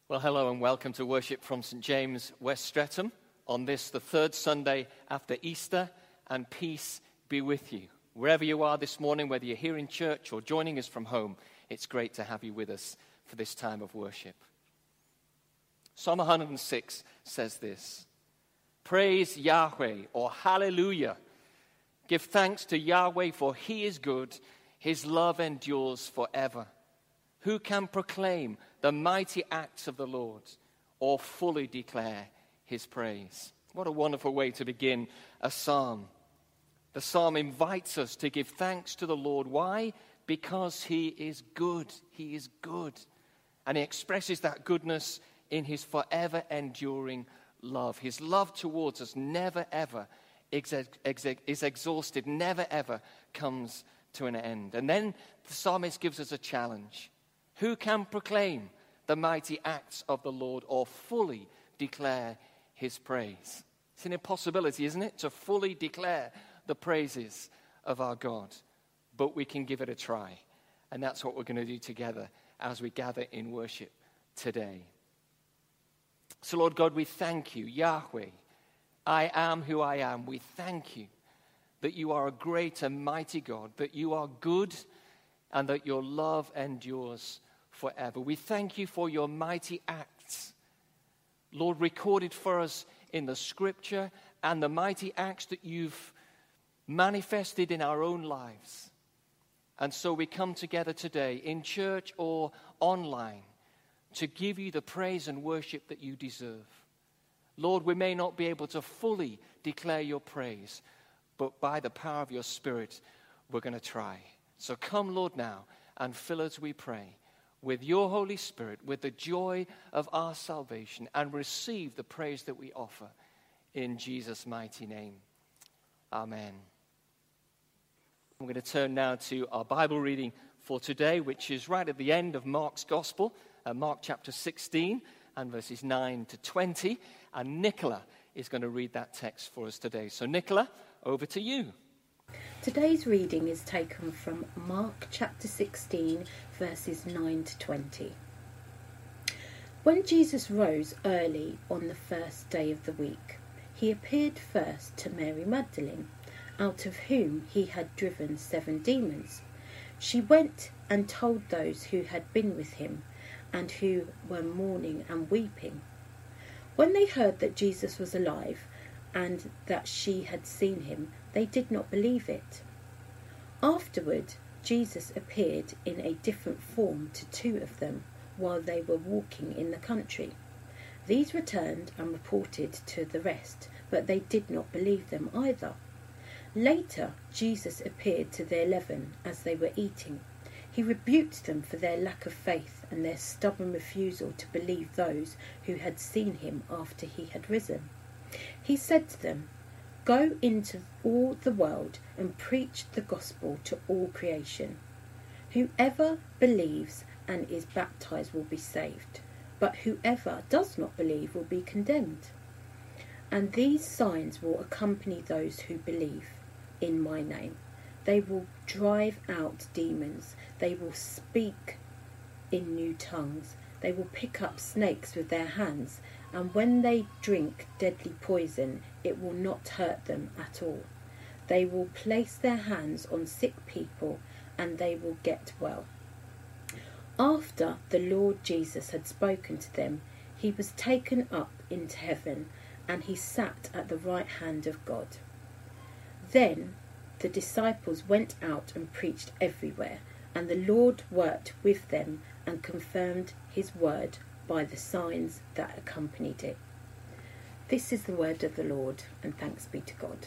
Well, hello and welcome to worship from St. James, West Streatham, on this, the third Sunday after Easter, and peace be with you. Wherever you are this morning, whether you're here in church or joining us from home, it's great to have you with us for this time of worship. Psalm 106 says this: Praise Yahweh, or Hallelujah. Give thanks to Yahweh, for he is good. His love endures forever. Who can proclaim the mighty acts of the Lord, or fully declare his praise? What a wonderful way to begin a psalm. The psalm invites us to give thanks to the Lord. Why? Because he is good. He is good. And he expresses that goodness in his forever enduring love. His love towards us never ever is exhausted, never ever comes to an end. And then the psalmist gives us a challenge. Who can proclaim the mighty acts of the Lord, or fully declare his praise? It's an impossibility, isn't it, to fully declare the praises of our God. But we can give it a try. And that's what we're going to do together as we gather in worship today. So, Lord God, we thank you, Yahweh. I am who I am. We thank you that you are a great and mighty God, that you are good, and that your love endures forever. We thank you for your mighty acts, Lord, recorded for us in the scripture, and the mighty acts that you've manifested in our own lives. And so we come together today in church or online to give you the praise and worship that you deserve. Lord, we may not be able to fully declare your praise, but by the power of your Spirit, we're going to try. So come, Lord, now, and fill us, we pray, with your Holy Spirit, with the joy of our salvation, and receive the praise that we offer in Jesus' mighty name. Amen. I'm going to turn now to our Bible reading for today, which is right at the end of Mark's Gospel, Mark chapter 16 and verses 9 to 20. And Nicola is going to read that text for us today. So Nicola, over to you. Today's reading is taken from Mark chapter 16, verses 9 to 20. When Jesus rose early on the first day of the week, he appeared first to Mary Magdalene, out of whom he had driven 7 demons. She went and told those who had been with him and who were mourning and weeping. When they heard that Jesus was alive and that she had seen him, they did not believe it. Afterward, Jesus appeared in a different form to 2 of them while they were walking in the country. These returned and reported to the rest, but they did not believe them either. Later, Jesus appeared to the 11 as they were eating. He rebuked them for their lack of faith and their stubborn refusal to believe those who had seen him after he had risen. He said to them, "Go into all the world and preach the gospel to all creation. Whoever believes and is baptized will be saved, but whoever does not believe will be condemned. And these signs will accompany those who believe in my name. They will drive out demons. They will speak in new tongues. They will pick up snakes with their hands. And when they drink deadly poison, it will not hurt them at all. They will place their hands on sick people and they will get well." After the Lord Jesus had spoken to them, he was taken up into heaven, and he sat at the right hand of God. Then the disciples went out and preached everywhere, and the Lord worked with them and confirmed his word by the signs that accompanied it. This is the word of the Lord, and thanks be to God.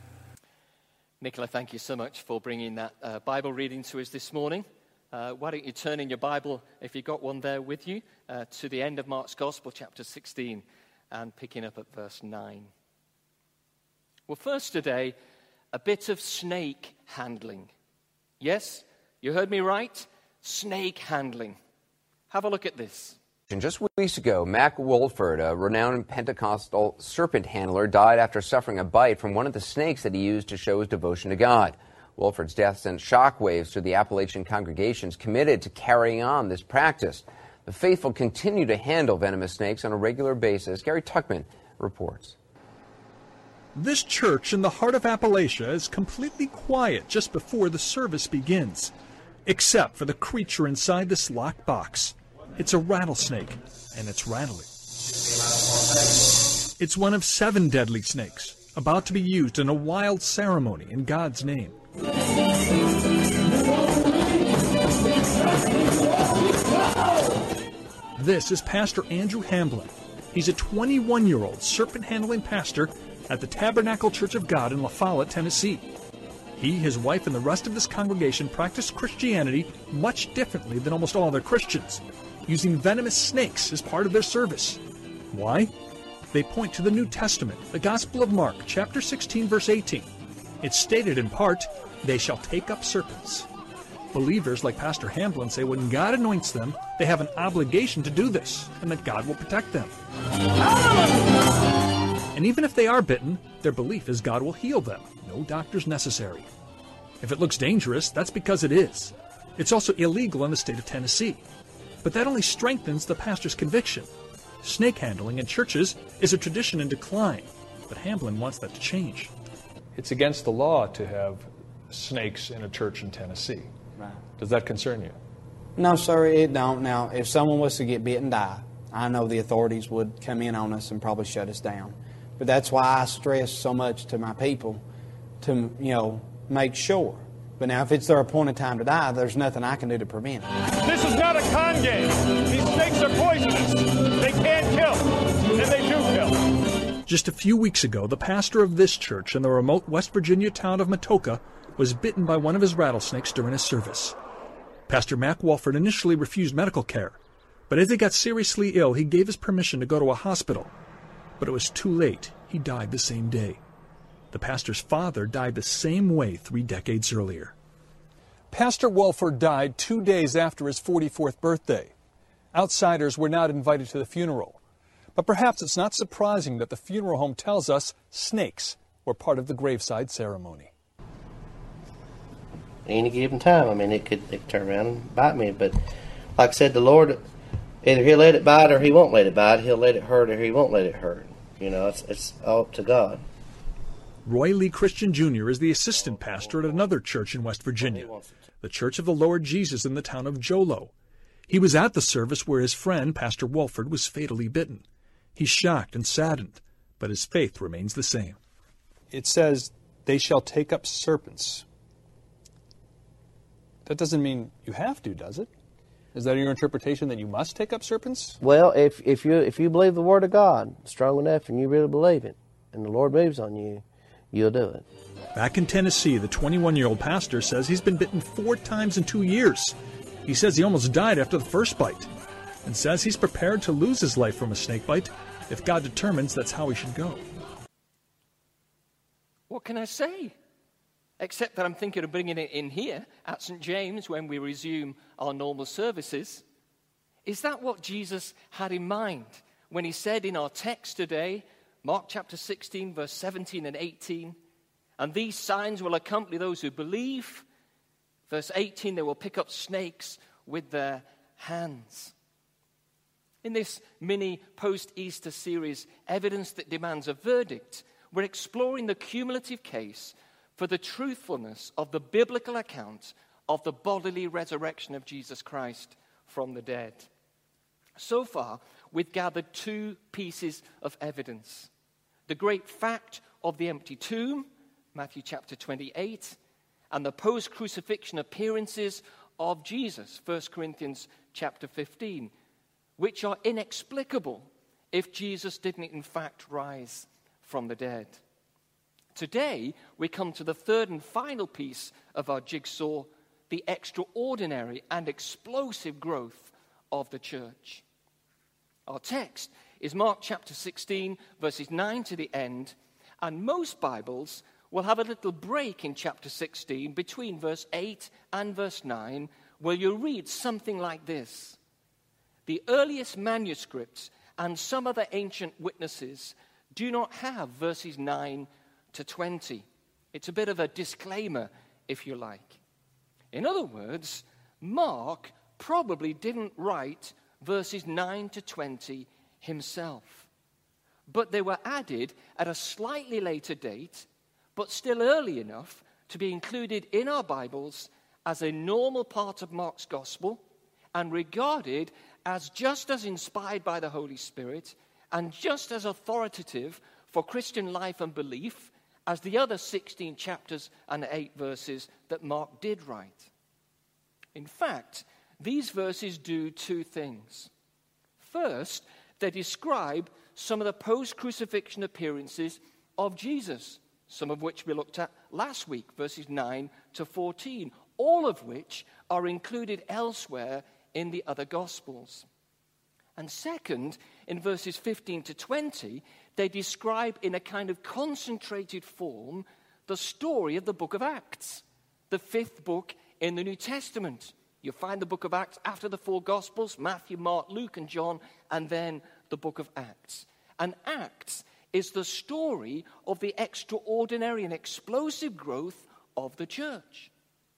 Nicola, thank you so much for bringing that Bible reading to us this morning. Why don't you turn in your Bible, if you've got one there with you, to the end of Mark's Gospel, chapter 16, and picking up at verse 9. Well, first today, a bit of snake handling. Yes, you heard me right. Snake handling. Have a look at this. Just weeks ago, Mac Wolford, a renowned Pentecostal serpent handler, died after suffering a bite from one of the snakes that he used to show his devotion to God. Wolford's death sent shockwaves through the Appalachian congregations committed to carrying on this practice. The faithful continue to handle venomous snakes on a regular basis. Gary Tuckman reports. This church in the heart of Appalachia is completely quiet just before the service begins, except for the creature inside this locked box. It's a rattlesnake, and it's rattling. It's one of 7 deadly snakes, about to be used in a wild ceremony in God's name. This is Pastor Andrew Hamblin. He's a 21-year-old serpent-handling pastor at the Tabernacle Church of God in La Follette, Tennessee. He, his wife, and the rest of this congregation practice Christianity much differently than almost all other Christians, using venomous snakes as part of their service. Why? They point to the New Testament, the Gospel of Mark, chapter 16, verse 18. It's stated in part, "They shall take up serpents." Believers like Pastor Hamblin say when God anoints them, they have an obligation to do this, and that God will protect them. And even if they are bitten, their belief is God will heal them. No doctors necessary. If it looks dangerous, that's because it is. It's also illegal in the state of Tennessee. But that only strengthens the pastor's conviction. Snake handling in churches is a tradition in decline, but Hamblin wants that to change. It's against the law to have snakes in a church in Tennessee. Right. Does that concern you? No, sir, it don't. Now, if someone was to get bit and die, I know the authorities would come in on us and probably shut us down. But that's why I stress so much to my people to, make sure. But now, if it's their appointed time to die, there's nothing I can do to prevent it. This is not a con game. These snakes are poisonous. They can kill, and they do kill. Just a few weeks ago, the pastor of this church in the remote West Virginia town of Matoka was bitten by one of his rattlesnakes during a service. Pastor Mac Walford initially refused medical care, but as he got seriously ill, he gave his permission to go to a hospital. But it was too late. He died the same day. The pastor's father died the same way 3 decades earlier. Pastor Walford died 2 days after his 44th birthday. Outsiders were not invited to the funeral. But perhaps it's not surprising that the funeral home tells us snakes were part of the graveside ceremony. Any given time, it could turn around and bite me. But like I said, the Lord, either He'll let it bite or He won't let it bite. He'll let it hurt or He won't let it hurt. It's all up to God. Roy Lee Christian Jr. is the assistant pastor at another church in West Virginia, the Church of the Lord Jesus in the town of Jolo. He was at the service where his friend, Pastor Walford, was fatally bitten. He's shocked and saddened, but his faith remains the same. It says, "They shall take up serpents." That doesn't mean you have to, does it? Is that your interpretation, that you must take up serpents? Well, if you believe the Word of God strong enough and you really believe it, and the Lord moves on you, you'll do it. Back in Tennessee, the 21-year-old pastor says he's been bitten 4 times in 2 years. He says he almost died after the first bite, and says he's prepared to lose his life from a snake bite if God determines that's how he should go. What can I say? Except that I'm thinking of bringing it in here at St. James when we resume our normal services. Is that what Jesus had in mind when he said in our text today, Mark chapter 16, verse 17 and 18, "And these signs will accompany those who believe." Verse 18, "They will pick up snakes with their hands." In this mini post-Easter series, Evidence That Demands a Verdict, we're exploring the cumulative case for the truthfulness of the biblical account of the bodily resurrection of Jesus Christ from the dead. So far, we've gathered 2 pieces of evidence. The great fact of the empty tomb, Matthew chapter 28, and the post-crucifixion appearances of Jesus, 1 Corinthians chapter 15, which are inexplicable if Jesus didn't in fact rise from the dead. Today, we come to the third and final piece of our jigsaw, the extraordinary and explosive growth of the church. Our text is Mark chapter 16, verses 9 to the end, and most Bibles will have a little break in chapter 16 between verse 8 and verse 9, where you'll read something like this. The earliest manuscripts and some other ancient witnesses do not have verses 9 to 20. It's a bit of a disclaimer, if you like. In other words, Mark probably didn't write verses 9 to 20 himself. But they were added at a slightly later date, but still early enough to be included in our Bibles as a normal part of Mark's gospel and regarded as just as inspired by the Holy Spirit and just as authoritative for Christian life and belief as the other 16 chapters and 8 verses that Mark did write. In fact, these verses do two things. First, they describe some of the post-crucifixion appearances of Jesus, some of which we looked at last week, verses 9 to 14, all of which are included elsewhere in the other Gospels. And second, in verses 15 to 20, they describe in a kind of concentrated form the story of the book of Acts, the fifth book in the New Testament. You'll find the book of Acts after the four Gospels, Matthew, Mark, Luke, and John, and then the book of Acts. And Acts is the story of the extraordinary and explosive growth of the church.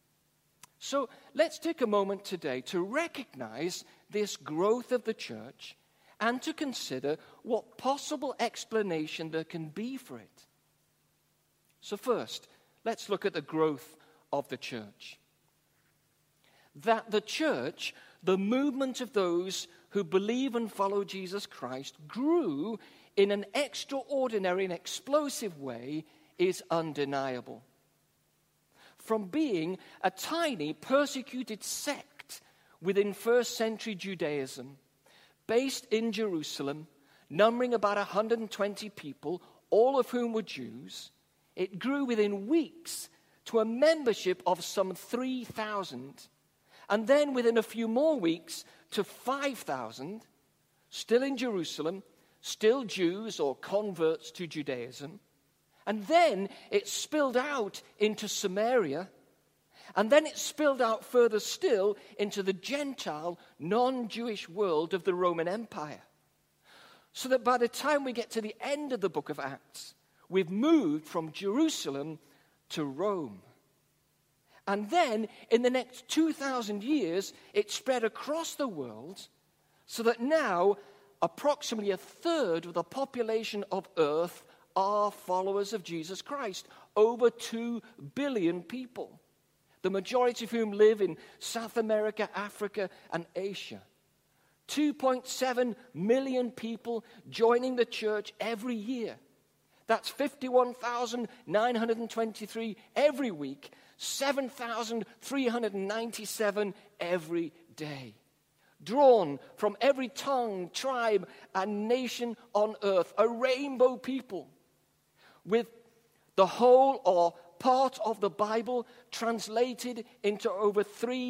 So let's take a moment today to recognize this growth of the church and to consider what possible explanation there can be for it. So first, let's look at the growth of the church. That the church, the movement of those who believe and follow Jesus Christ, grew in an extraordinary and explosive way is undeniable. From being a tiny persecuted sect within first century Judaism, based in Jerusalem, numbering about 120 people, all of whom were Jews, it grew within weeks to a membership of some 3,000, and then within a few more weeks to 5,000, still in Jerusalem, still Jews or converts to Judaism. And then it spilled out into Samaria, and then it spilled out further still into the Gentile, non-Jewish world of the Roman Empire. So that by the time we get to the end of the book of Acts, we've moved from Jerusalem to Rome. And then, in the next 2,000 years, it spread across the world, so that now approximately a third of the population of Earth are followers of Jesus Christ. Over 2 billion people, the majority of whom live in South America, Africa, and Asia. 2.7 million people joining the church every year. That's 51,923 every week, 7,397 every day. Drawn from every tongue, tribe, and nation on earth, a rainbow people with the whole or part of the Bible translated into over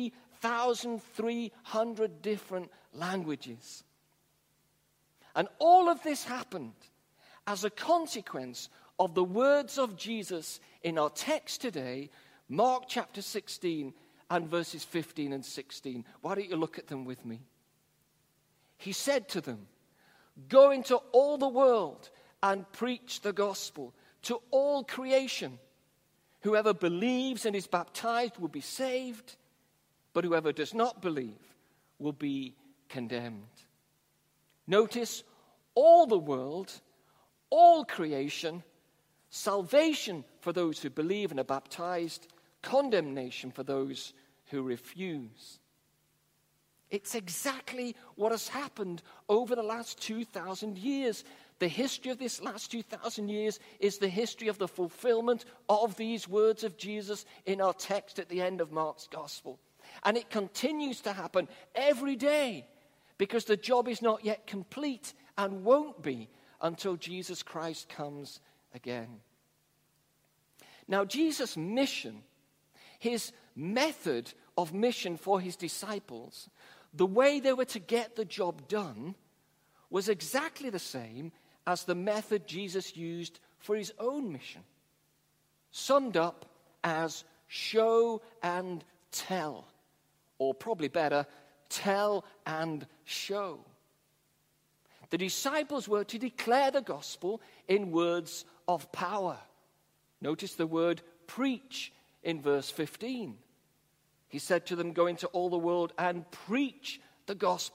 3,300 different languages. And all of this happened as a consequence of the words of Jesus in our text today, Mark chapter 16 and verses 15 and 16. Why don't you look at them with me? He said to them, "Go into all the world and preach the gospel to all creation. Whoever believes and is baptized will be saved, but whoever does not believe will be condemned." Notice, all the world, all creation, salvation for those who believe and are baptized, condemnation for those who refuse. It's exactly what has happened over the last 2,000 years. The history of this last 2,000 years is the history of the fulfillment of these words of Jesus in our text at the end of Mark's gospel. And it continues to happen every day because the job is not yet complete and won't be until Jesus Christ comes again. Now, Jesus' mission, his method of mission for his disciples, the way they were to get the job done, was exactly the same as the method Jesus used for his own mission, summed up as show and tell, or probably better, tell and show. The disciples were to declare the gospel in words of power. Notice the word preach in verse 15. He said to them, "Go into all the world and preach the gospel.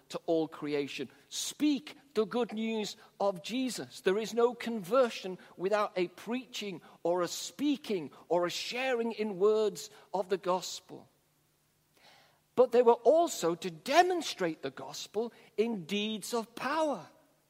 to all creation. Speak the good news of Jesus. There is no conversion without a preaching or a speaking or a sharing in words of the gospel. But they were also to demonstrate the gospel in deeds of power.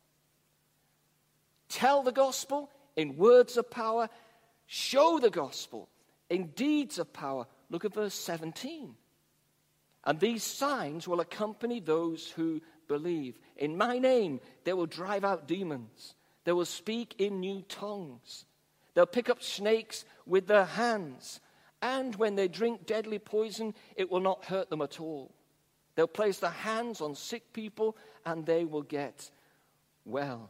Tell the gospel in words of power. Show the gospel in deeds of power. Look at verse 17. And these signs will accompany those who believe. In my name, they will drive out demons. They will speak in new tongues. They'll pick up snakes with their hands. And when they drink deadly poison, it will not hurt them at all. They'll place their hands on sick people and they will get well.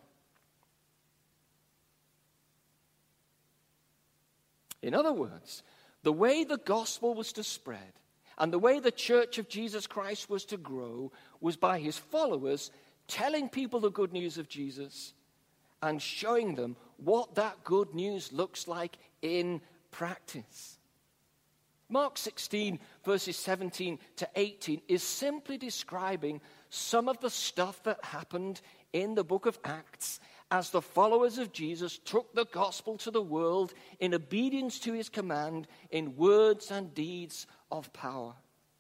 In other words, the way the gospel was to spread and the way the church of Jesus Christ was to grow was by his followers telling people the good news of Jesus and showing them what that good news looks like in practice. Mark 16, verses 17 to 18 is simply describing some of the stuff that happened in the book of Acts as the followers of Jesus took the gospel to the world in obedience to his command in words and deeds of power.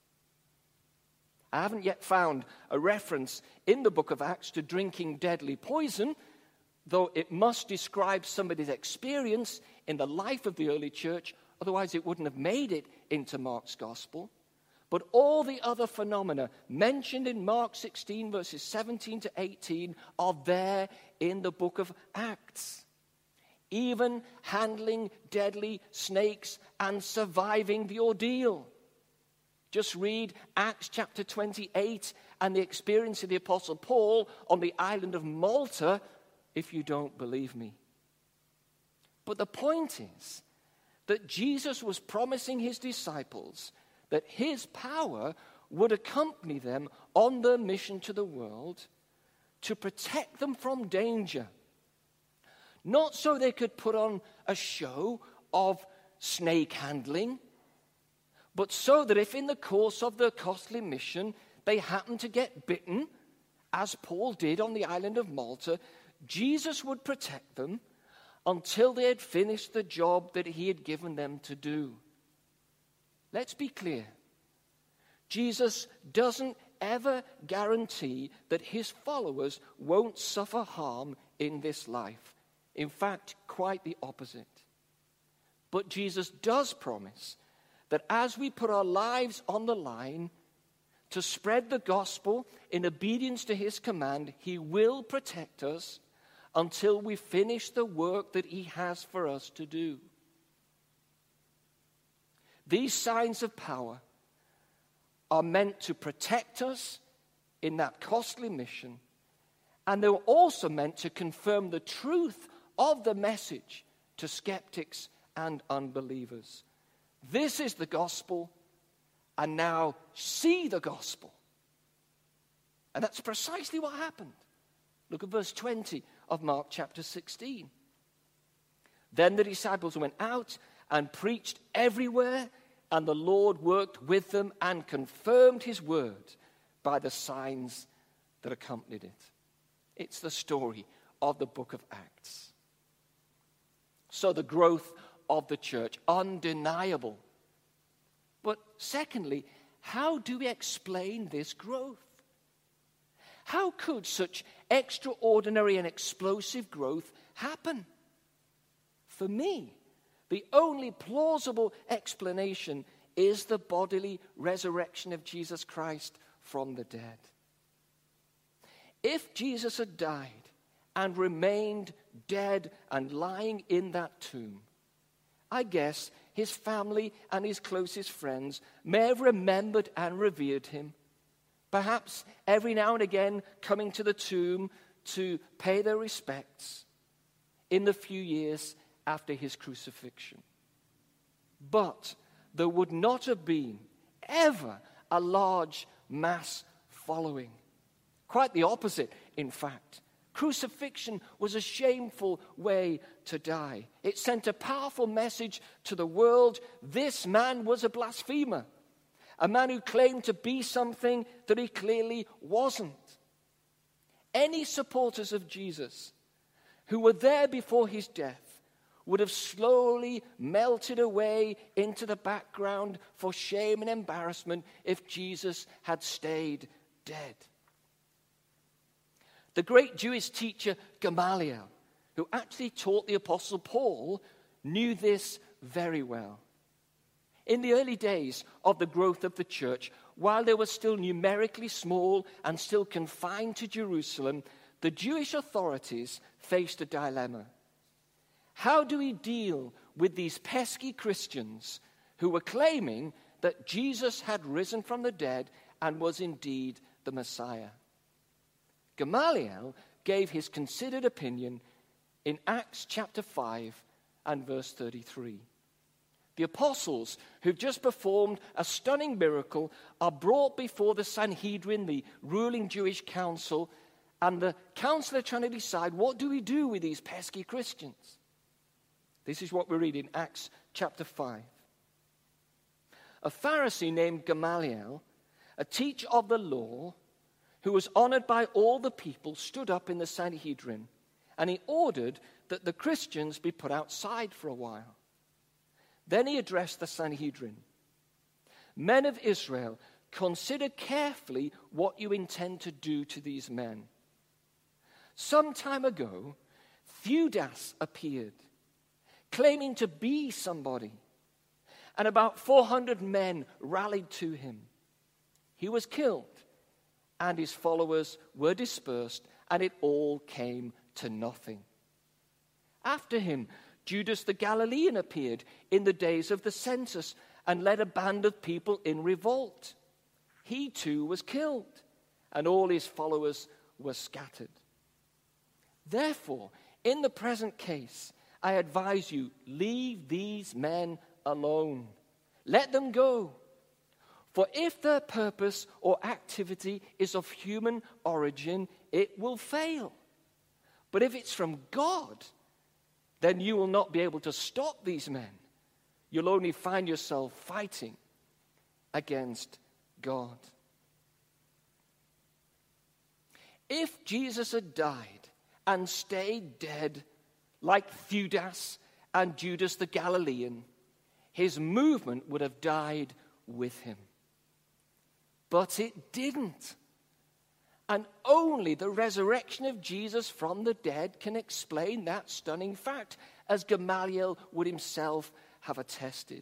I haven't yet found a reference in the book of Acts to drinking deadly poison, though it must describe somebody's experience in the life of the early church, otherwise it wouldn't have made it into Mark's gospel. But all the other phenomena mentioned in Mark 16, verses 17 to 18, are there in the book of Acts. Even handling deadly snakes and surviving the ordeal. Just read Acts chapter 28 and the experience of the Apostle Paul on the island of Malta if you don't believe me. But the point is that Jesus was promising his disciples that his power would accompany them on their mission to the world to protect them from danger. Not so they could put on a show of snake handling, but so that if in the course of their costly mission they happened to get bitten, as Paul did on the island of Malta, Jesus would protect them until they had finished the job that he had given them to do. Let's be clear. Jesus doesn't ever guarantee that his followers won't suffer harm in this life. In fact, quite the opposite. But Jesus does promise that as we put our lives on the line to spread the gospel in obedience to his command, he will protect us until we finish the work that he has for us to do. These signs of power are meant to protect us in that costly mission, and they were also meant to confirm the truth of the message to skeptics and unbelievers. This is the gospel, and now see the gospel. And that's precisely what happened. Look at verse 20 of Mark chapter 16. Then the disciples went out and preached everywhere, and the Lord worked with them and confirmed his word by the signs that accompanied it. It's the story of the book of Acts. So the growth of the church, undeniable. But secondly, how do we explain this growth? How could such extraordinary and explosive growth happen? For me, the only plausible explanation is the bodily resurrection of Jesus Christ from the dead. If Jesus had died and remained dead and lying in that tomb, I guess his family and his closest friends may have remembered and revered him, perhaps every now and again coming to the tomb to pay their respects in the few years after his crucifixion. But there would not have been ever a large mass following. Quite the opposite, in fact. Crucifixion was a shameful way to die. It sent a powerful message to the world. This man was a blasphemer. a man who claimed to be something that he clearly wasn't. Any supporters of Jesus who were there before his death would have slowly melted away into the background for shame and embarrassment if Jesus had stayed dead. The great Jewish teacher Gamaliel, who actually taught the Apostle Paul, knew this very well. In the early days of the growth of the church, while they were still numerically small and still confined to Jerusalem, the Jewish authorities faced a dilemma. How do we deal with these pesky Christians who were claiming that Jesus had risen from the dead and was indeed the Messiah? Gamaliel gave his considered opinion in Acts chapter 5 and verse 33. The apostles, who've just performed a stunning miracle, are brought before the Sanhedrin, the ruling Jewish council, and the council are trying to decide, what do we do with these pesky Christians? This is what we read in Acts chapter 5. A Pharisee named Gamaliel, a teacher of the law, who was honored by all the people, stood up in the Sanhedrin, and he ordered that the Christians be put outside for a while. Then he addressed the Sanhedrin. Men of Israel, consider carefully what you intend to do to these men. Some time ago, Theudas appeared, claiming to be somebody, and about 400 men rallied to him. He was killed, and his followers were dispersed, and it all came to nothing. After him, Judas the Galilean appeared in the days of the census and led a band of people in revolt. He too was killed, and all his followers were scattered. Therefore, in the present case, I advise you, leave these men alone. Let them go. For if their purpose or activity is of human origin, it will fail. But if it's from God, then you will not be able to stop these men. You'll only find yourself fighting against God. If Jesus had died and stayed dead like Theudas and Judas the Galilean, his movement would have died with him. But it didn't. And only the resurrection of Jesus from the dead can explain that stunning fact, as Gamaliel would himself have attested.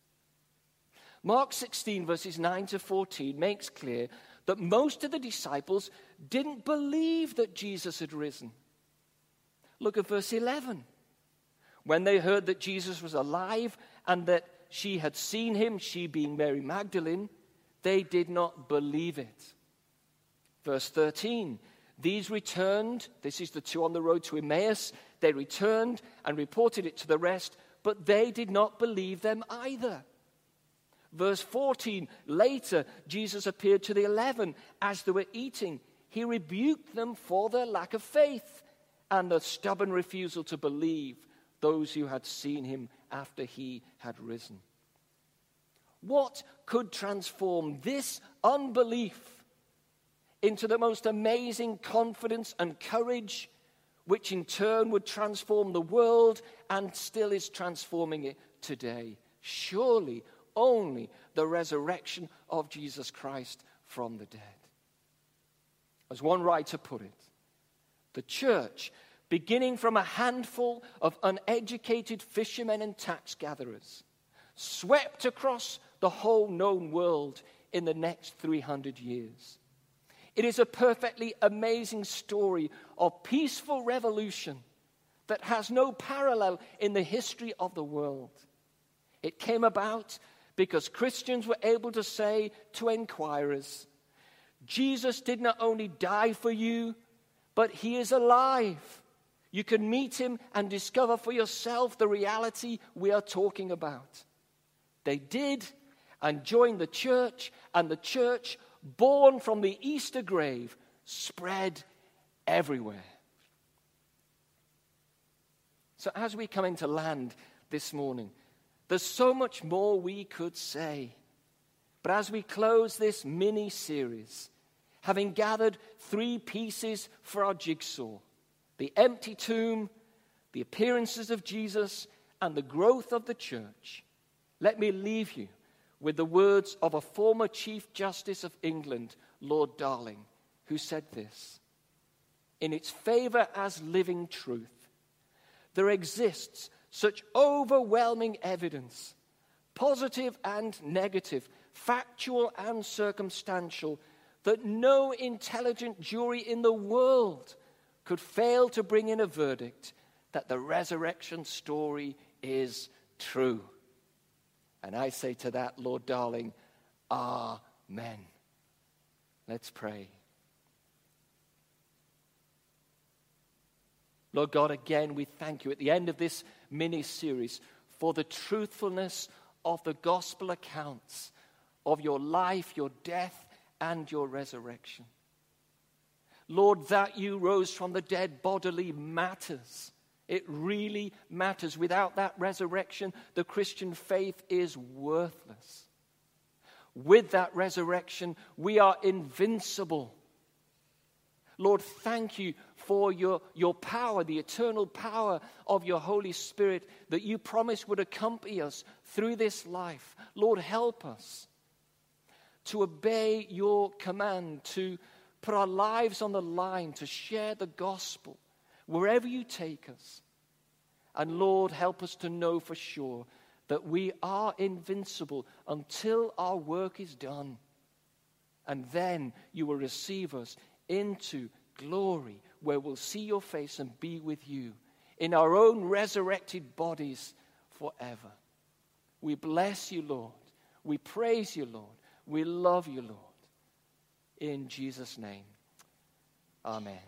Mark 16, verses 9 to 14 makes clear that most of the disciples didn't believe that Jesus had risen. Look at verse 11. When they heard that Jesus was alive and that she had seen him, she being Mary Magdalene, they did not believe it. Verse 13, these returned, this is the two on the road to Emmaus, they returned and reported it to the rest, but they did not believe them either. Verse 14, later Jesus appeared to the 11 as they were eating. He rebuked them for their lack of faith and the stubborn refusal to believe those who had seen him after he had risen. What could transform this unbelief into the most amazing confidence and courage, which in turn would transform the world and still is transforming it today? Surely only the resurrection of Jesus Christ from the dead. As one writer put it, the church, beginning from a handful of uneducated fishermen and tax gatherers, swept across the whole known world in the next 300 years. It is a perfectly amazing story of peaceful revolution that has no parallel in the history of the world. It came about because Christians were able to say to inquirers, Jesus did not only die for you, but he is alive. You can meet him and discover for yourself the reality we are talking about. They did, and joined the church, and the church, born from the Easter grave, spread everywhere. So as we come into land this morning, there's so much more we could say. But as we close this mini-series, having gathered 3 pieces for our jigsaw, the empty tomb, the appearances of Jesus, and the growth of the church, let me leave you with the words of a former Chief Justice of England, Lord Darling, who said this: "In its favor as living truth, there exists such overwhelming evidence, positive and negative, factual and circumstantial, that no intelligent jury in the world could fail to bring in a verdict that the resurrection story is true." And I say to that, Lord Darling, Amen. Let's pray. Lord God, again, we thank you at the end of this mini-series for the truthfulness of the gospel accounts of your life, your death, and your resurrection. Lord, that you rose from the dead bodily matters. It really matters. Without that resurrection, the Christian faith is worthless. With that resurrection, we are invincible. Lord, thank you for your power, the eternal power of your Holy Spirit that you promised would accompany us through this life. Lord, help us to obey your command, to put our lives on the line, to share the gospel wherever you take us. And Lord, help us to know for sure that we are invincible until our work is done. And then you will receive us into glory, where we'll see your face and be with you in our own resurrected bodies forever. We bless you, Lord. We praise you, Lord. We love you, Lord. In Jesus' name, amen.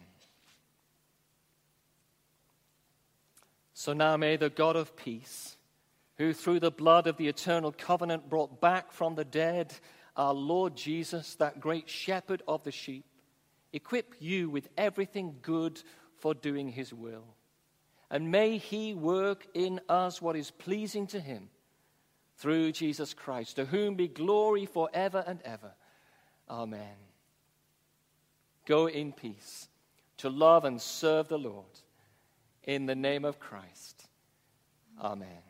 So now may the God of peace, who through the blood of the eternal covenant brought back from the dead our Lord Jesus, that great shepherd of the sheep, equip you with everything good for doing his will. And may he work in us what is pleasing to him, through Jesus Christ, to whom be glory forever and ever. Amen. Go in peace to love and serve the Lord. In the name of Christ. Amen.